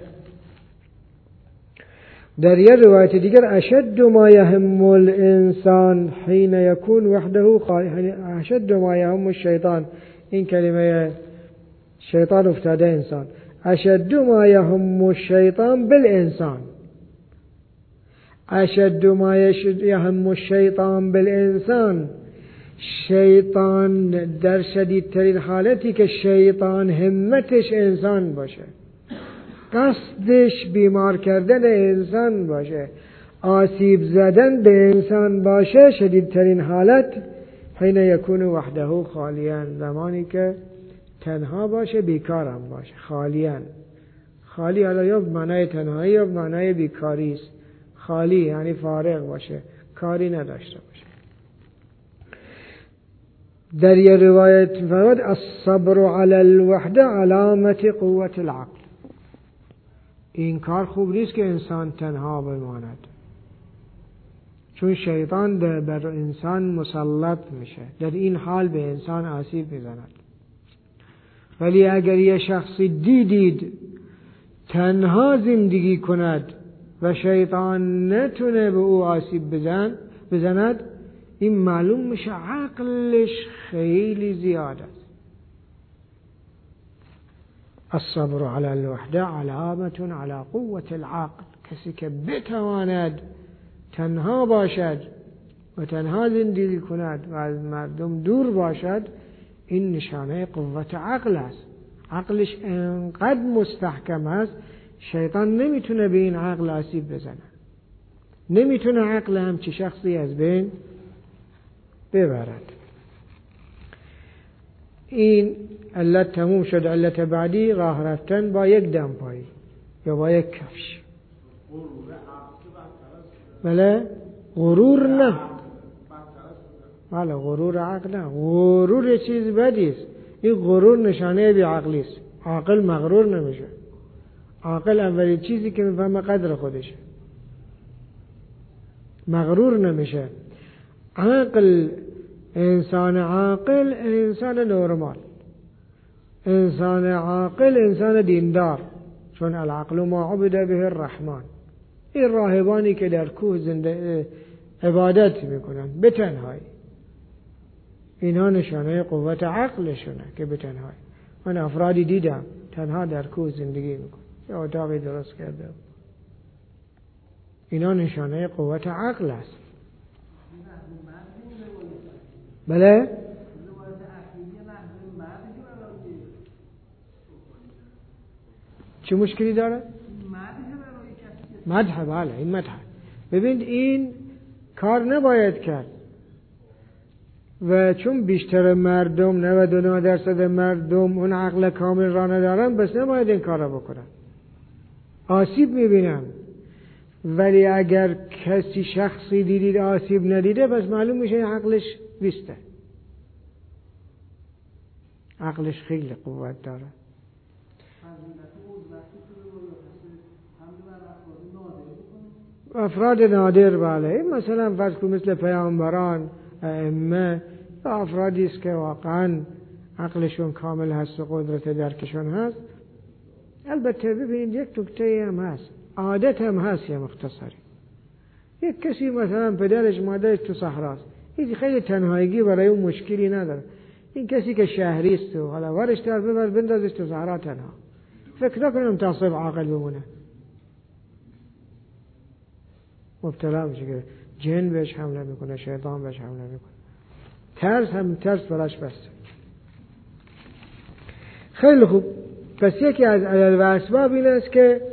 در یه روایت دیگر اشد ما یهم الانسان حین یکون وحده خالی، اشد ما یهم الشیطان، این کلمه شیطان افتاده انسان. اشد ما یهم الشیطان بالانسان، اشد ما یهم الشیطان بالانسان. شیطان در شدیدترین حالتی که شیطان همتش انسان باشه، قصدش بیمار کردن انسان باشه، آسیب زدن به انسان باشه، شدیدترین حالت حین یکون وحده خالیان، زمانی که تنها باشه، بیکارم باشه. خالیان، خالی حالا یا معنای تنهایی یا معنای بیکاری است. خالی یعنی فارغ باشه، کاری نداشته باشه. در یه روایت فرمود الصبر علی الوحده علامت قوت العقل. این کار خوب نیست که انسان تنها بماند، چون شیطان بر انسان مسلط میشه، در این حال به انسان آسیب میزند. ولی اگر یه شخصی دیدید تنها زندگی کند و شیطان نتونه به او آسیب بزن بزند، این معلوم میشه عقلش خیلی زیاد است. الصبر علی الوحده علامت علی قوت العقل. کسی که بتواند تنها باشد و تنها زندگی کند و از مردم دور باشد، این نشانه قوت عقل است. عقلش انقدر مستحکم است شیطان نمیتونه به این عقل آسیب بزنه، نمیتونه عقل همچی شخصی از بین ببرد. این علت تموم شد. علت بعدی راه رفتن با یک دمپایی یا با یک کفش. بله غرور نه، بله غرور عقل نه. غرور چیز بدی است. این غرور نشانه بی عقلی است. عاقل مغرور نمیشه. عاقل اولین چیزی که میفهمه قدر خودشه، مغرور نمیشه. عقل، انسان عاقل انسان نورمال، انسان عاقل انسان دیندار، چون العقل ما عبد به الرحمن. این راهبانی که در کوه زنده عبادت میکنن به تنهایی، اینا نشانه قوت عقلشونه که به تنهایی. من افرادی دیدم تنها در کوه زندگی میکنن، یه اتاقی درست کرده، اینا نشانه قوت عقل است. بله چه مشکلی داره؟ مدح. بله این مدح. ببین این کار نباید کرد و چون بیشتر مردم نود و نه درصد مردم اون عقل کامل را ندارن، بس نباید این کار را بکنن، آسیب میبینن. ولی اگر کسی شخصی دیدید آسیب ندیده، بس معلوم میشه عقلش بیسته، عقلش خیلی قوت داره. افراد نادر، بله مثلا فرض کن مثل پیامبران، ائمه، افرادی است که واقعا عقلشون کامل هست و قدرت درکشون هست. البته ببینید یک نکته هم هست، عادت هم هست یه مختصری. یک کسی مثلا پدرش مادرش تو صحراست، هیچ خیلی تنهاییگی برای اون مشکلی نداره. این کسی که شهری است و حالا ورش در ببر بندازش تو صحرا تنها، فکر نکنم تعصب عاقل بمونه، مبتلا میشه که جن بهش حمله میکنه، شیطان بهش حمله میکنه، ترس هم ترس براش بسته. خیلی خوب. پس یکی از علل و اسباب این است که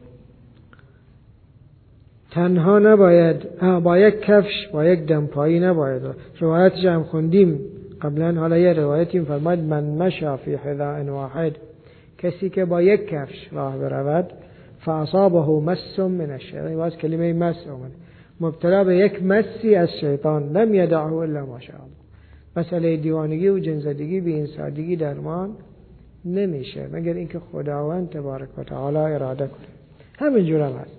تنها نباید، با یک کفش با یک دمپایی نباید. روایتش هم خوندیم قبلا، حالا یه روایتی فرماید من مشى فی حذاء واحد، کسی که با یک کفش راه برود، فاصابه مس من الشیطان، باز کلمه مس اومد، مبتلا به یک مسی از شیطان، لم یدعه الا ما شاء الله. مسئله دیوانگی و جنزدگی به این سادگی درمان نمیشه مگر اینکه خداوند تبارک و تعالی اراده کنه. همین جور هم هست.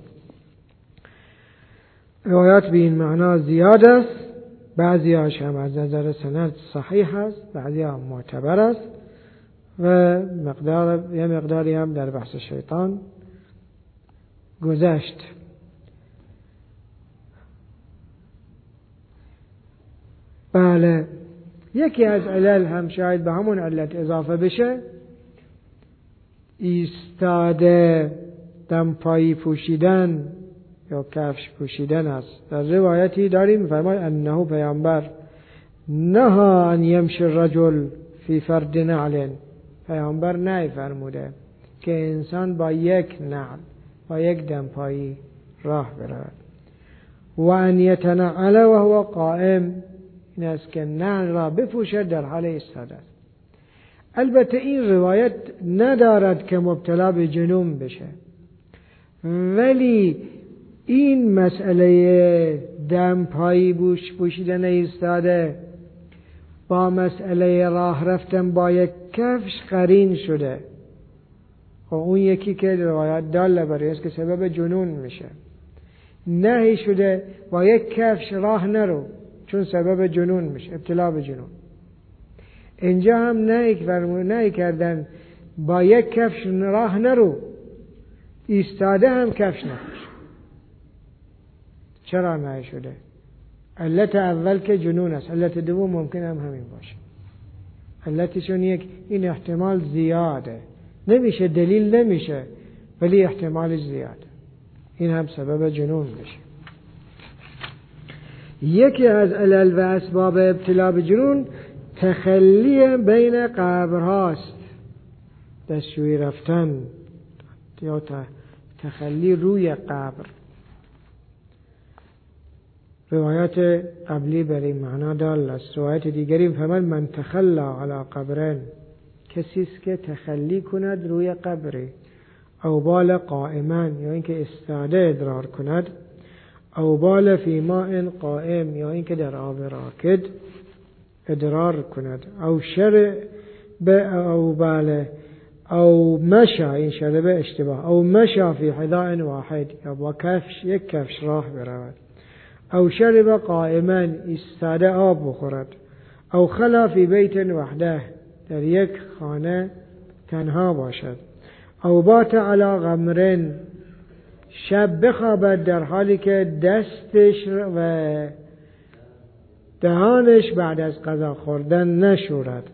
روایات به این معنا زیاد است، بعضی هاش هم از نظر سند صحیح است، بعضی هم معتبر است و مقدار یه مقداری هم در بحث شیطان گذشت. بله، یکی از علل هم شاید به همون علت اضافه بشه، ایستاده دمپایی پوشیدن یا کفش پوشیدن است. در روایتی داریم می‌فرماید انه پیامبر نهی ان یمشی الرجل فی فرد نعل، پیامبر نهی فرموده که انسان با یک نعل، با یک دمپایی راه برود. و ان یتنعل و هو قائم، این است که نعل را بپوشد در حال ایستاده است. البته این روایت ندارد که مبتلا به جنون بشه، ولی این مسئله دمپایی بوش پوشیدن ایستاده با مسئله راه رفتن با یک کفش قرین شده. و اون یکی که روایت داله برای است که سبب جنون میشه، نهی شده با یک کفش راه نرو چون سبب جنون میشه، ابتلا به جنون. اینجا هم نهی کردن با یک کفش راه نرو، ایستاده هم کفش نپوش. چرا نهی شده؟ علت اول که جنون است، علت دوم ممکن هم همین باشه. علتشون یک، این احتمال زیاده، نمیشه دلیل نمیشه ولی احتمالش زیاده، این هم سبب جنون میشه. یکی از علل و اسباب ابتلا به جنون تخلی بین قبرهاست، دستشویی رفتن یا تخلی روی قبر. روایت قبلی بر این معنا دال است. روایت دیگری فرمان من تخلا علی قبرین، کسی است که تخلی کند روی قبری، او بال قائما یا اینکه استاده ادرار کند، او بال فی ماء قائم یا اینکه در آب راکد ادرار کند، او شرب او بال او مشا، این شرب اشتباه، او مشا فی حذاء واحد یا با کفش یک کفش راه برود، او شرب قائما استاده آب بخورد، او خلا فی بیت وحده در یک خانه تنها باشد، او بات علی غمرن شب بخوابد در حالی که دستش و دهانش بعد از غذا خوردن نشورد،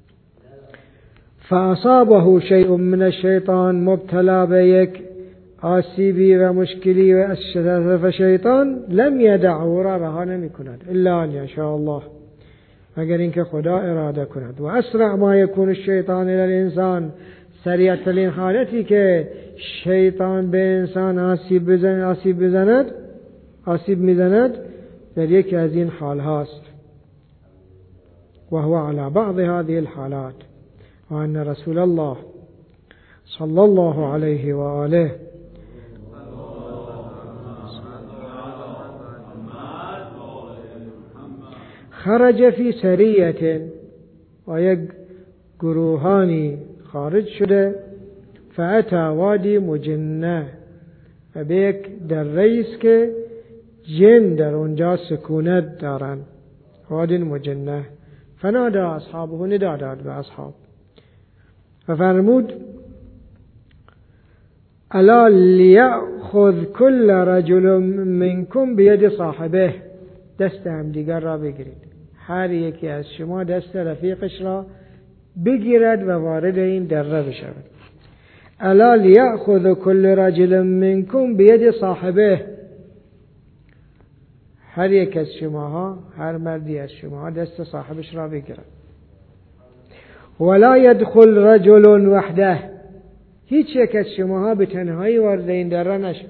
فاصابه شیء من الشیطان، مبتلا به یک آسیبی و مشکلی و از طرف شیطان، لم یدعه را رها نمی کند الا ان یشاء الله، مگر اینکه خدا اراده کند. و اسرع ما یکون الشیطان الی الانسان، سریع ترین حالتی که شیطان به انسان آسیب بزند آسیب بزند آسیب میزند در یکی از این حال هاست. و هو علی بعض هذه الحالات، و ان رسول الله صلی الله علیه و آله خرج فی سریة، و یک گروهانی خارج شده، فاتا وادی مجنه، و به یک دره است که جن در اونجا سکونت دارند، وادی مجنه، فنادى اصحابه، ندا داد به اصحاب و فرمود الا لیأخذ کل رجل منکم بید صاحبه، دست هم دیگر را بگیرید، هر یکی از شما دست رفیقش را بگیرد و وارد این دره بشود. الا لیأخذ کل رجل منکم بید صاحبه، هر یک از شماها، هر مردی از شماها دست صاحبش را بگیرد. ولا يدخل رجل وحده، هیچ یک از شماها به تنهایی وارد این دره نشد.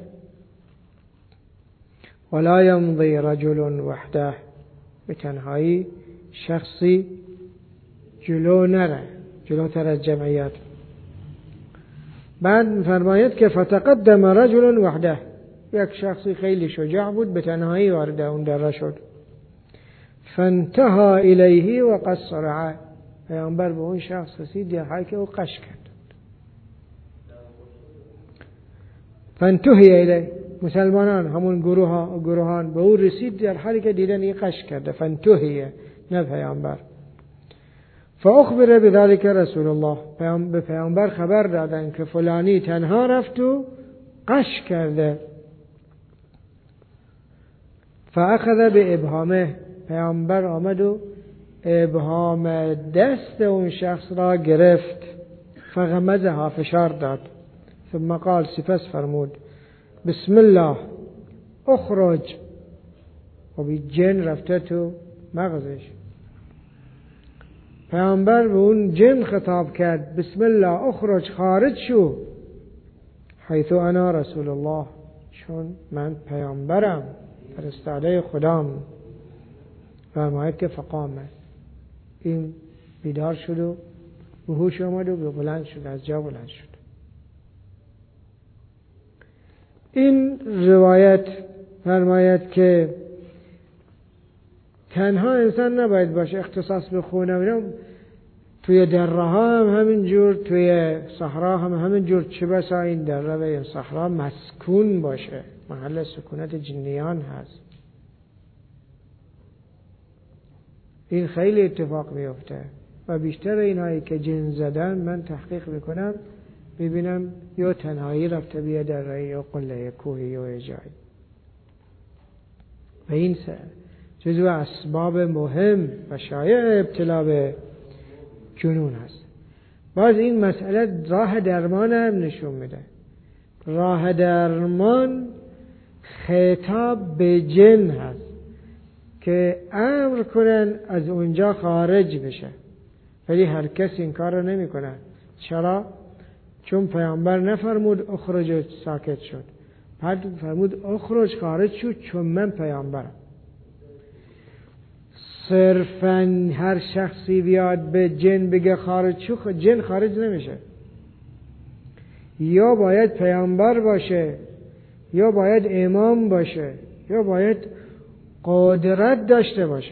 ولا يمضي رجل وحده، به تنهایی شخصی جلو نره، جلوتر از جمعیت. بعد فرماید که فتقدم رجل وحده، یک شخصی خیلی شجاع بود، به تنهایی وارد اون دره شد. فانتهى الیه و قصر رعاه، پیامبر به اون شخص رسید در حالی که او قش کرد. فانتهی الیه، مسلمانان همون گروه ها گروهان به او رسید در حالی که دیدن این قش کرده. فانتهی، نه پیامبر. فاخبر بذلك رسول الله، به پیامبر خبر دادن که فلانی تنها رفت و قش کرده. فاخذ بابهامه، پیامبر آمد و ابهام دست اون شخص را گرفت. فغمزها، فشار داد. ثم قال، سپس فرمود بسم الله اخرج. و بی جن رفته تو مغزش. پیامبر به اون جن خطاب کرد، بسم الله اخرج، خارج شو. حیث انا رسول الله، چون من پیامبرم، فرستاده خدام. فرماید که فقامه، این بیدار شد و به هوش آمد و به بلند شد، از جا بلند شد. این روایت فرماید که تنها انسان نباید باشه اختصاص به خونه، توی دره ها هم همین جور، توی صحرا هم همین جور، چه بسا این دره و این صحرا مسکون باشه، محل سکونت جنیان هست. این خیلی اتفاق میفته و بیشتر اینهایی که جن زدن من تحقیق میکنم ببینم یا تنهایی رفته بیا دره یا قله کوهی یا جایی. و این سه جزو اسباب مهم و شایع ابتلا به جنون هست. باز این مسئله راه درمان هم نشون میده. راه درمان خطاب به جن هست که امر کنن از اونجا خارج بشه، ولی هر کس این کار رو نمی کنن. چرا؟ چون پیامبر نفرمود اخرج ساکت شد، بعد فرمود اخرج خارج شد، چون من پیامبرم. صرفا هر شخصی بیاد به جن بگه خارج شو، جن خارج نمیشه. یا باید پیامبر باشه، یا باید امام باشه، یا باید قدرت داشته باشه،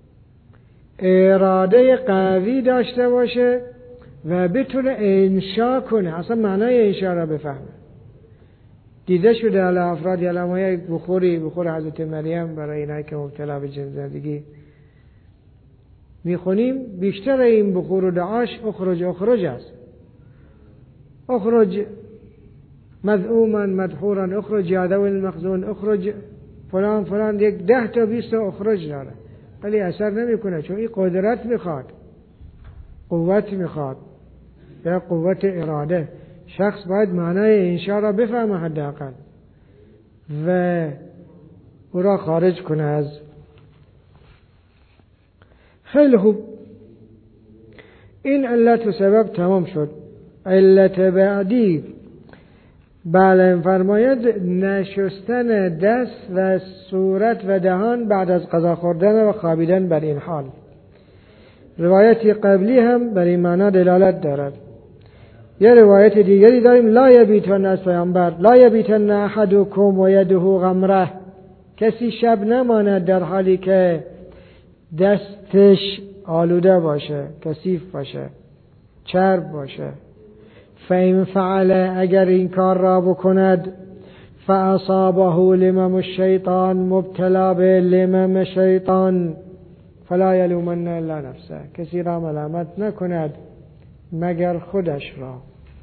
اراده قوی داشته باشه و بتونه انشا کنه، اصلا معنای انشا را بفهمه. دیده شده علی افراد علمای بخوری بخور حضرت مریم برای اینایی که مبتلا به جن زدگی میخونیم، بیشتر این بخور و دعاش اخرج اخرج است. اخرج مذعوما مدحورا، اخرج عدو المخزون، اخرج فلان فلان، یک ده تا بیست تا اخرج داره، ولی اثر نمیکنه، چون این قدرت میخواد، قوت میخواد، یا قوت اراده. شخص باید معنای انشا را بفهمه حداقل و او را خارج کنه از. خیلی خوب، این علت و سبب تمام شد. علت بعدی، بله، فرماید نشستن دست و صورت و دهان بعد از غذا خوردن و خوابیدن بر این حال. روایتی قبلی هم بر این معنا دلالت دارد. یه روایت دیگری داریم، لا یبیتن، از پیامبر، لا یبیتن احدکم و یده غمره، کسی شب نماند در حالی که دستش آلوده باشه، کثیف باشه، چرب باشه. فإن فعل، اگر این کار را بکند، فاصابه لمم الشیطان، مبتلا به لمم شیطان، فلا یلومن الا نفسه، کسی را ملامت نکند مگر خودش را.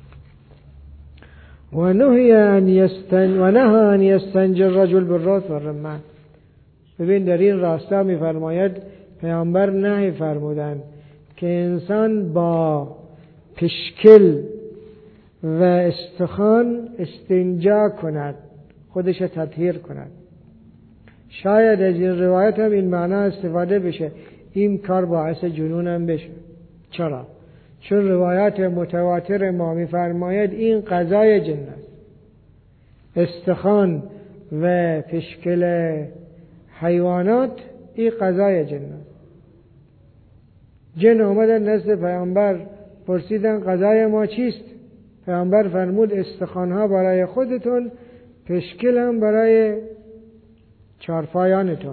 و نهی ان یستن و نهی ان یستنجی الرجل بالراس والرمان. ببین در این راستا میفرماید پیامبر نهی فرمودن که انسان با پشکل و استخوان استنجا کند، خودش تطهیر کند. شاید از این روایت هم این معنا استفاده بشه، این کار باعث جنون هم بشه. چرا؟ چون روایات متواتر ما میفرماید این قضای جن است. استخوان و پشکل حیوانات این قضای جن است. جن آمدن نزد پیامبر پرسیدن قضای ما چیست؟ پیامبر فرمود استخوانها برای خودتون، پشکل هم برای چارپایانتون.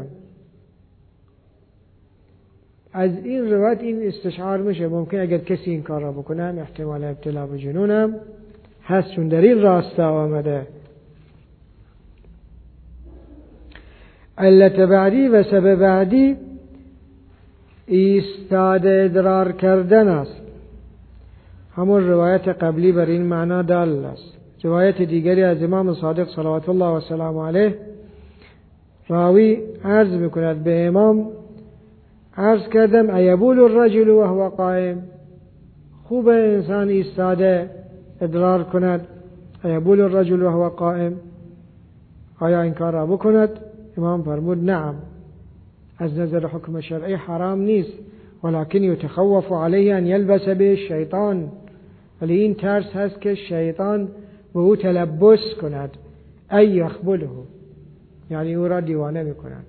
از این روایت این استشعار میشه ممکن اگر کسی این کار را بکنه احتمال ابتلا به جنونم هست، چون در این راسته آمده. علت بعدی و سبب بعدی ایستاده ادرار کردن است. همون روایت قبلی بر این معنا دال است. روایت دیگری از امام صادق صلوات الله و سلام علیه، راوی عرض میکند به امام عرض کردم ایبول الرجل و هو قائم، خوب انسان ایستاده ادرار کند. ایبول الرجل و هو قائم، آیا این کار را بکند؟ امام فرمود نعم، از نظر حکم شرعی حرام نیست، ولكن یتخوف علیه ان یلبس به الشیطان، ولی این ترس هست که شیطان به او تلبس کند، ای یخبله، یعنی او را دیوانه میکند.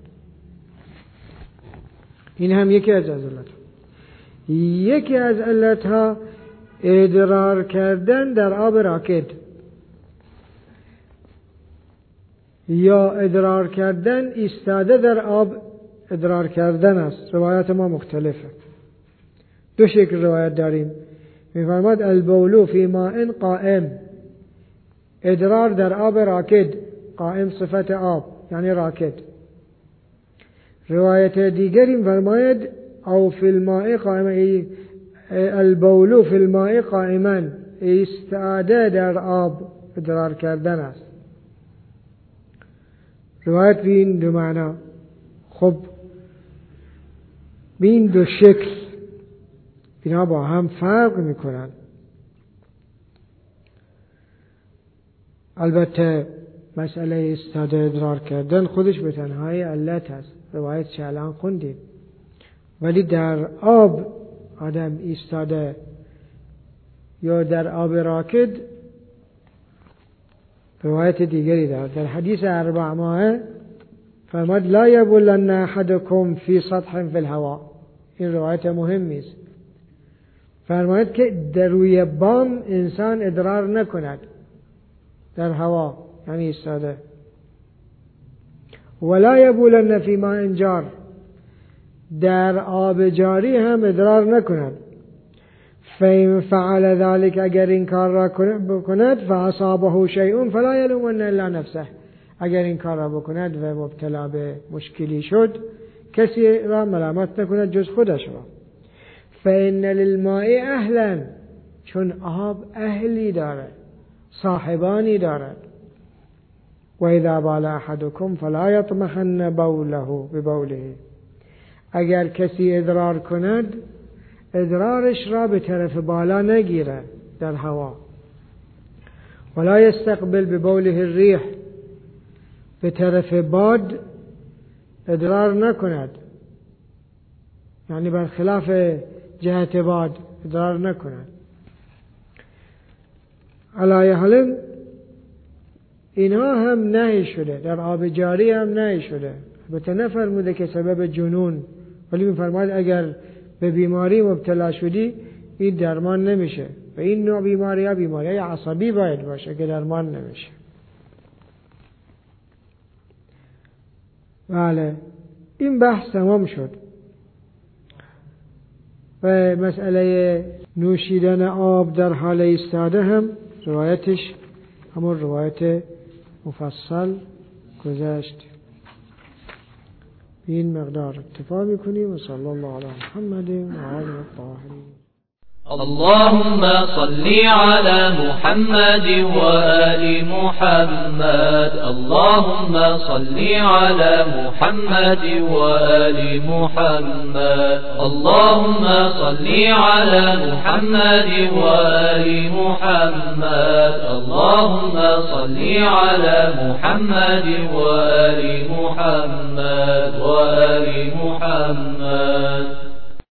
این هم یکی از علت. یکی از علتها ادرار کردن در آب راکد یا ادرار کردن ایستاده در آب ادرار کردن است. روایت ما مختلفه، دو شکل روایت داریم. می‌فرماد البول فی ماء قائم، ادرار در آب راکد، قائم صفت آب یعنی راکد. روایت دیگری می‌فرماید او فی الماء قائم، البول فی الماء قائما، ایستاده در آب ادرار کردن است. روایت به این دو معنا. خب به این دو شکل اینا با هم فرق میکنن. البته مسئله ایستاده ادرار کردن خودش به تنهایی علت است، روایت چه الان خوندیم، ولی در آب آدم ایستاده یا در آب راکد روایت دیگری دارد. در حدیث اربع ماه فرمود لا یبولن احدکم فی سطح فی الهواء، این روایت مهمی است. فرمود که در روی بام انسان ادرار نکند، در هوا یعنی ایستاده. ولا یبولن فی ماء جار، در آب جاری هم ادرار نکند. فإن فعل ذلك، اگر این کار را بکند، فاصابه شیء فلا یلومن الا نفسه، اگر این کار را بکند و مبتلا به مشکلی شد کسی را ملامت نکند جز خودش را. فإن للماء اهلا، چون آب اهلی دارد، صاحبانی دارد. و اذا بال احدکم فلا یطمحن بوله ببوله، اگر کسی ادرار کند ادرارش را به طرف بالا نگیره در هوا. ولا یستقبل ببوله الریح، به طرف باد ادرار نکند، یعنی برخلاف جهت باد ادرار نکند. علای حال اینها هم نهی شده، در آب جاری هم نهی شده. البته نفرموده که سبب جنون، ولی میفرماید اگر به بیماری مبتلا شدی این درمان نمیشه، و این نوع بیماری ها بیماری عصبی باید باشه که درمان نمیشه. بله، این بحث تمام شد. و مسئله نوشیدن آب در حال ایستاده هم روایتش همون روایت مفصل گذشت. این مقدار اکتفا میکنیم. و صلی الله علی محمد و آله الطاهرین. اللهم صل على محمد وآل محمد، اللهم صل على محمد وآل محمد، اللهم صل على محمد وآل محمد، اللهم صل على محمد وآل محمد وآل محمد.